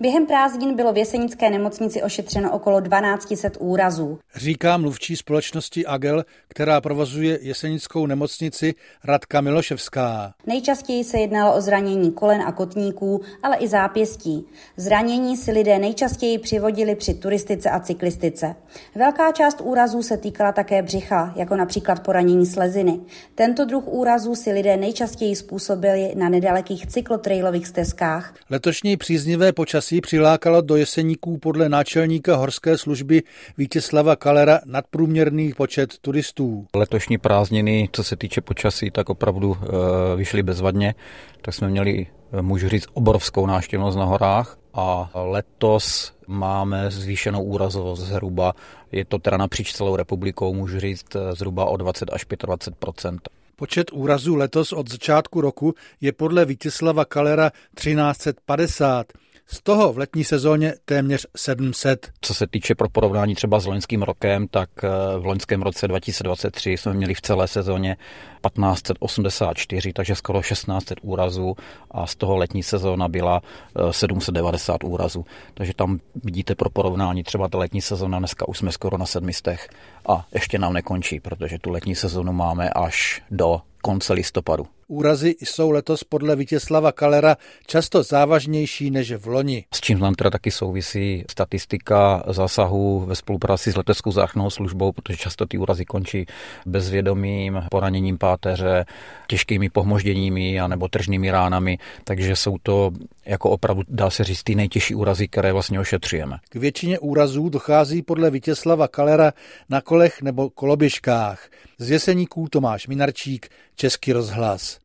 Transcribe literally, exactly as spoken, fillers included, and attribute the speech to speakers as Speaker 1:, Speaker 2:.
Speaker 1: Během prázdnin bylo v jesenické nemocnici ošetřeno okolo dvanáct set úrazů.
Speaker 2: Říká mluvčí společnosti Agel, která provozuje jesenickou nemocnici, Radka Miloševská.
Speaker 1: Nejčastěji se jednalo o zranění kolen a kotníků, ale i zápěstí. Zranění si lidé nejčastěji přivodili při turistice a cyklistice. Velká část úrazů se týkala také břicha, jako například poranění sleziny. Tento druh úrazů si lidé nejčastěji způsobili na nedalekých cyklotrailových stezkách.
Speaker 2: Letošní příznivé počasí přilákalo do Jeseníků podle náčelníka horské služby Vítězslava Kalera nadprůměrný počet turistů.
Speaker 3: Letošní prázdniny, co se týče počasí, tak opravdu e, vyšly bezvadně. Tak jsme měli, můžu říct, obrovskou návštěvnost na horách a letos máme zvýšenou úrazovost zhruba. Je to teda napříč celou republikou, můžu říct, zhruba o dvacet až dvacet pět procent.
Speaker 2: Počet úrazů letos od začátku roku je podle Vítězslava Kalera třináct set padesát. Z toho v letní sezóně téměř sedm set.
Speaker 3: Co se týče pro porovnání třeba s loňským rokem, tak v loňském roce dva tisíce dvacet tři jsme měli v celé sezóně patnáct set osmdesát čtyři, takže skoro šestnáct set úrazů a z toho letní sezóna byla sedm set devadesát úrazů. Takže tam vidíte pro porovnání třeba ta letní sezóna, dneska už jsme skoro na sedmistech a ještě nám nekončí, protože tu letní sezónu máme až do konce listopadu.
Speaker 2: Úrazy jsou letos podle Vítězslava Kalera často závažnější než v loni.
Speaker 3: S čím nám teda taky souvisí statistika zásahů ve spolupráci s leteckou záchrannou službou, protože často ty úrazy končí bezvědomím, poraněním páteře, těžkými pohmožděními anebo tržními ránami, takže jsou to jako opravdu, dá se říct, ty nejtěžší úrazy, které vlastně ošetřujeme.
Speaker 2: K většině úrazů dochází podle Vítězslava Kalera na kolech nebo koloběžkách. Z Jeseníků Tomáš Minarčík, Český rozhlas.